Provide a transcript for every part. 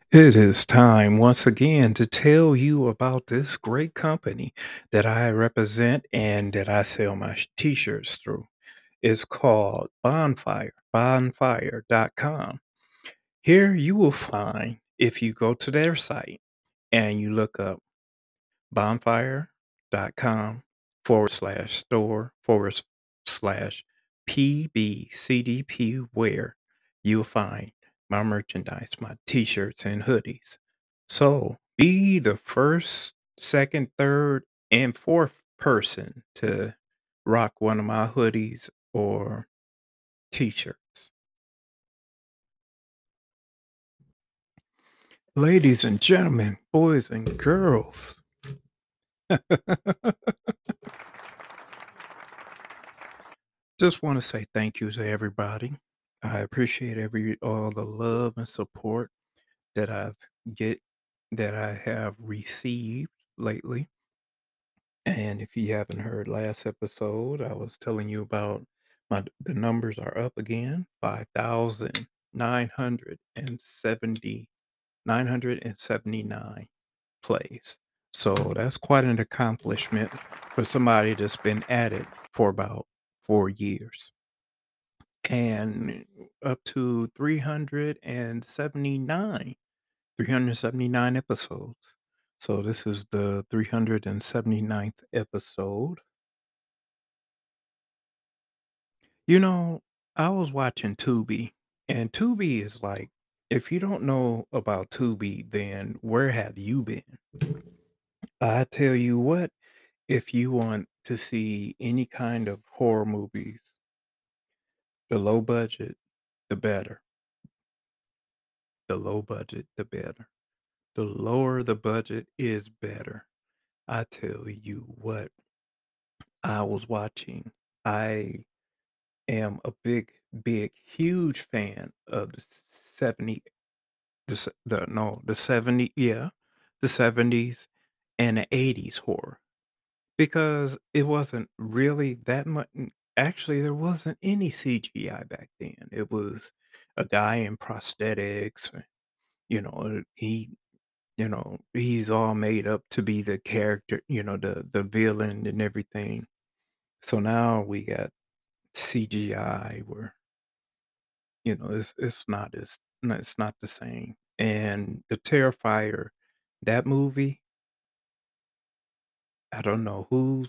It is time once again to tell you about this great company that I represent and that I sell my t-shirts through. It's called Bonfire, bonfire.com. Here you will find, if you go to their site and you look up bonfire.com / store / PBCDP where you'll find my merchandise, my t-shirts and hoodies. So be the first, second, third, and fourth person to rock one of my hoodies or t-shirts. Ladies and gentlemen, boys and girls. Just want to say thank you to everybody. I appreciate every all the love and support that get that I have received lately. And if you haven't heard last episode, I was telling you about the numbers are up again, 5,970 979 plays. So that's quite an accomplishment for somebody that's been at it for about 4 years. And up to 379 episodes. So this is the 379th episode. You know, I was watching Tubi, and Tubi is like, if you don't know about Tubi, then where have you been? I tell you what, if you want to see any kind of horror movies, the low budget, the better. The low budget, the better. The lower the budget is better. I tell you what, I was watching. I am a huge fan of the 70, the 70, yeah, the 70s and the 80s horror because it wasn't really that much. Actually, there wasn't any CGI back then. It was a guy in prosthetics. He's all made up to be the character, the villain and everything. So now we got CGI where, it's not as no, it's not the same. And The Terrifier, that movie, I don't know who's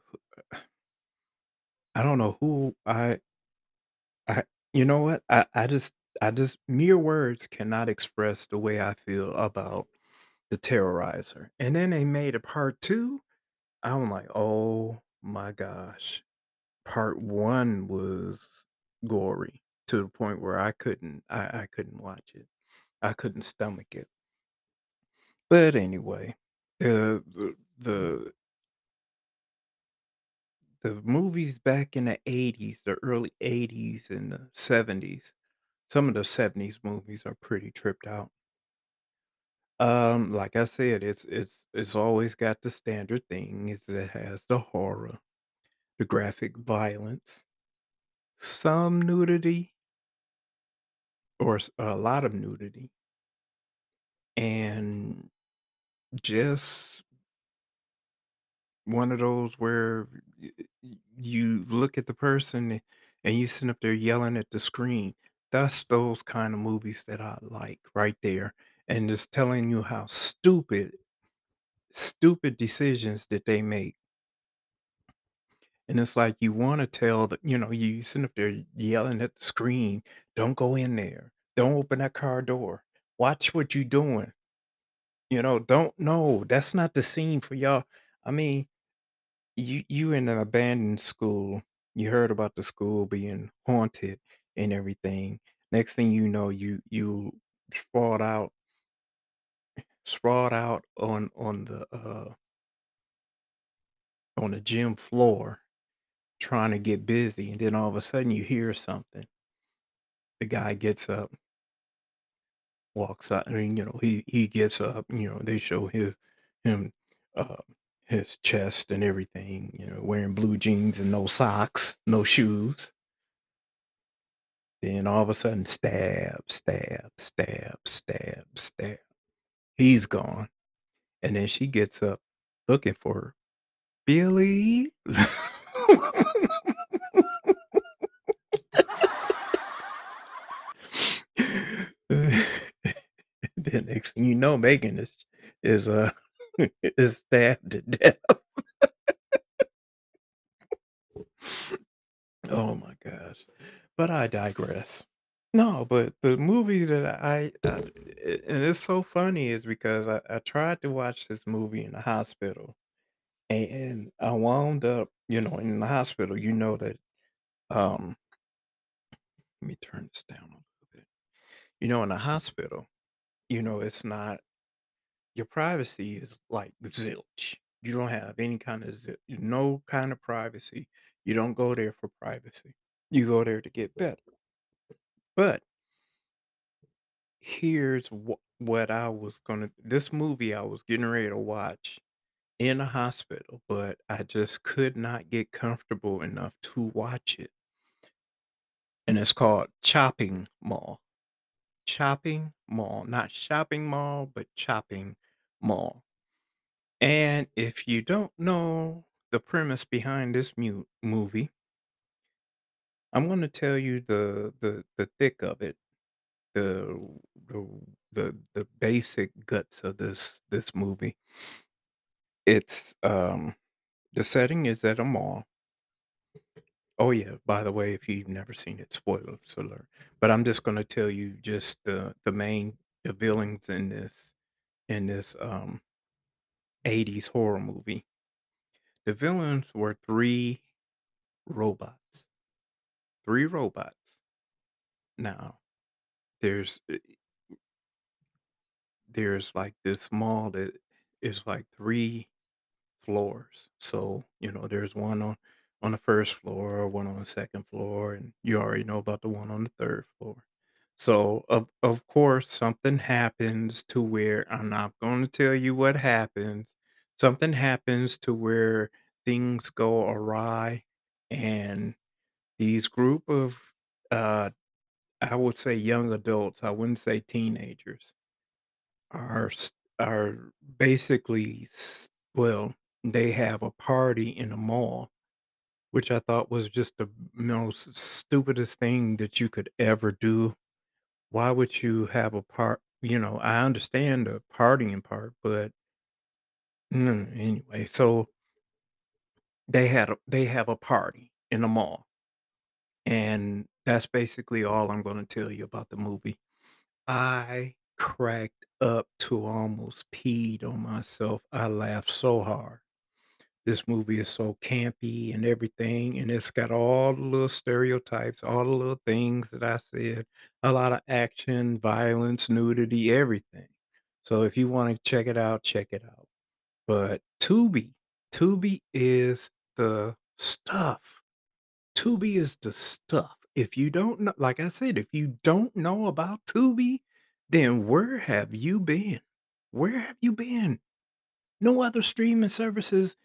I don't know who I you know what? I just mere words cannot express the way I feel about The Terrorizer. And then they made a part 2. I'm like, "Oh my gosh." Part 1 was gory to the point where I couldn't watch it. I couldn't stomach it. But anyway, the movies back in the 80s, the early 80s and the 70s, some of the 70s movies are pretty tripped out. Like I said, it's always got the standard thing. It has the horror, the graphic violence, some nudity, or a lot of nudity, and just one of those where you look at the person and you sit up there yelling at the screen. That's those kind of movies that I like right there. And just telling you how stupid decisions that they make. And it's like you want to tell that, you sit up there yelling at the screen, don't go in there. Don't open that car door. Watch what you're doing. Don't no, that's not the scene for y'all. I mean, you in an abandoned school. You heard about the school being haunted and everything. Next thing you know, you sprawled out sprawled out on the gym floor trying to get busy, and then all of a sudden you hear something. The guy gets up, walks out. I mean, he gets up. They show him uh, his chest and everything. Wearing blue jeans and no socks, no shoes. Then all of a sudden, stab, stab, stab, stab, stab. He's gone, and then she gets up looking for her. "Billy?" Then next thing you know, Megan is is stabbed to death. Oh my gosh. But I digress. No, but the movie that and it's so funny is because I tried to watch this movie in the hospital and I wound up, in the hospital, that um let me turn this down a little bit. In the hospital, it's not your privacy is like zilch. You don't have any kind of no kind of privacy. You don't go there for privacy. You go there to get better. But here's what I was gonna this movie I was getting ready to watch in a hospital, but I just could not get comfortable enough to watch it. And it's called Chopping Mall. Chopping Mall, not shopping mall, but Chopping Mall. And if you don't know the premise behind this movie, I'm going to tell you the thick of it, the the the basic guts of this movie. It's the setting is at a mall. Oh yeah, by the way, if you've never seen it, spoilers alert. But I'm just going to tell you just the villains in this 80s horror movie. The villains were robots. Three robots. Now, there's there's like this mall that is like three floors. So, there's one on the first floor, one on the second floor, and you already know about the one on the third floor. So, of course, something happens to where I'm not going to tell you what happens. Something happens to where things go awry, and these group of uh I would say young adults, I wouldn't say teenagers, are are basically well, they have a party in a mall, which I thought was just the most stupidest thing that you could ever do. Why would you have a I understand the partying part, but anyway, so they have a party in a mall, and that's basically all I'm going to tell you about the movie. I cracked up to almost peed on myself. I laughed so hard. This movie is so campy and everything, and it's got all the little stereotypes, all the little things that I said, a lot of action, violence, nudity, everything. So if you want to check it out, check it out. But Tubi is the stuff. Tubi is the stuff. If you don't know, like I said, if you don't know about Tubi, then where have you been? Where have you been? No other streaming services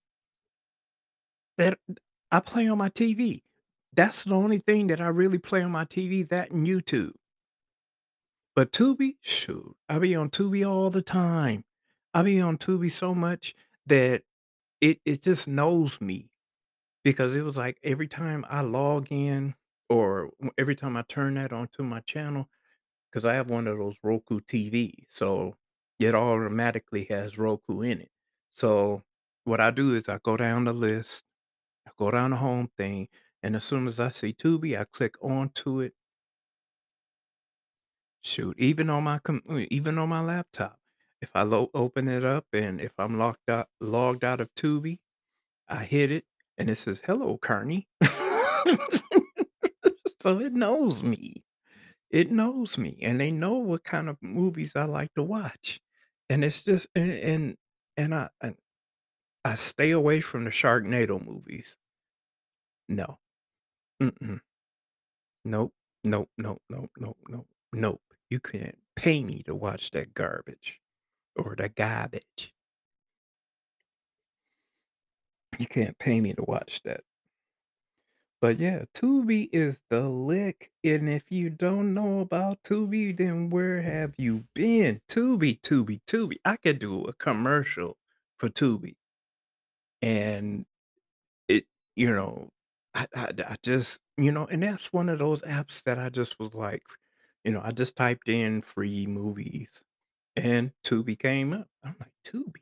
that I play on my TV. That's the only thing that I really play on my TV, that and YouTube. But Tubi, shoot, I be on Tubi all the time. I be on Tubi so much that it just knows me because it was like every time I log in or every time I turn that onto my channel, because I have one of those Roku TVs, so it automatically has Roku in it. So what I do is I go down the list, I go down the home thing, and as soon as I see Tubi, I click onto it. Shoot, even on my laptop, if I open it up and if I'm logged out of Tubi, I hit it and it says, "Hello, Carney." So it knows me. It knows me, and they know what kind of movies I like to watch. And it's just and I stay away from the Sharknado movies. No. Mm-mm. Nope. Nope, nope, nope, nope, nope, nope. You can't pay me to watch that garbage or the garbage. You can't pay me to watch that. But yeah, Tubi is the lick, and if you don't know about Tubi, then where have you been? Tubi, Tubi, Tubi. I could do a commercial for Tubi, and it, you know, I just, and that's one of those apps that I just was like, I just typed in free movies, and Tubi came up. I'm like, Tubi,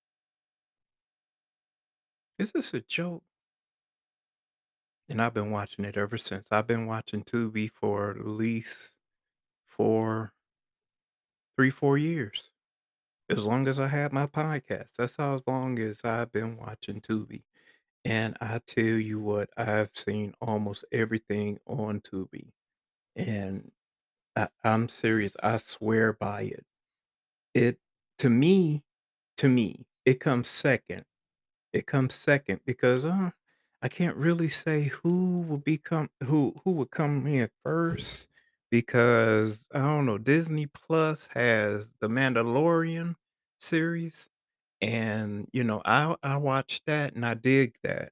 is this a joke? And I've been watching it ever since. I've been watching Tubi for at least 4 3, 4 years. As long as I have my podcast, that's how long as I've been watching Tubi. And I tell you what, I've seen almost everything on Tubi. And I'm serious. I swear by it. It to me, it comes second. It comes second because I can't really say who will become who would come in first because I don't know. Disney Plus has the Mandalorian series, and I watched that and I dig that.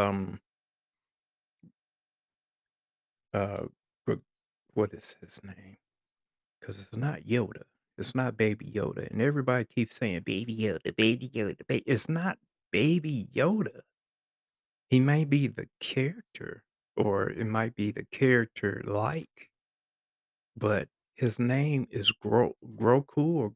Uh, Gr- what is his name? Because it's not Yoda. It's not Baby Yoda, and everybody keeps saying Baby Yoda, Baby Yoda. It's not Baby Yoda. He may be the character, or it might be the character like, but his name is Groku or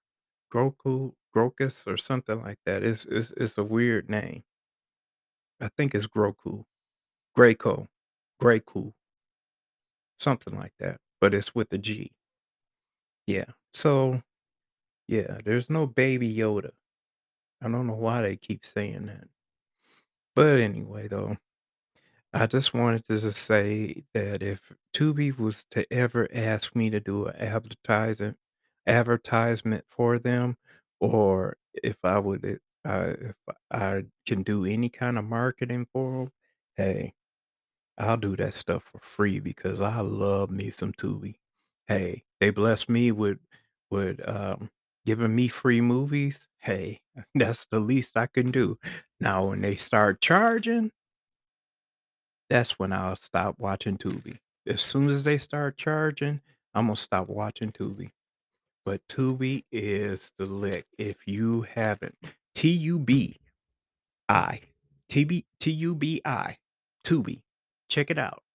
Grokus or something like that. It's a weird name. I think it's Groku, Grayco, Grayku, something like that, but it's with a G. Yeah. So yeah, there's no Baby Yoda. I don't know why they keep saying that. But anyway, though, I just wanted to just say that if Tubi was to ever ask me to do an advertisement for them, or if I can do any kind of marketing for them, hey, I'll do that stuff for free because I love me some Tubi. Hey, they bless me with giving me free movies. Hey, that's the least I can do. Now, when they start charging, that's when I'll stop watching Tubi. As soon as they start charging, I'm gonna stop watching Tubi. But Tubi is the lick. If you haven't, Tubi, Tubi, Tubi. Check it out.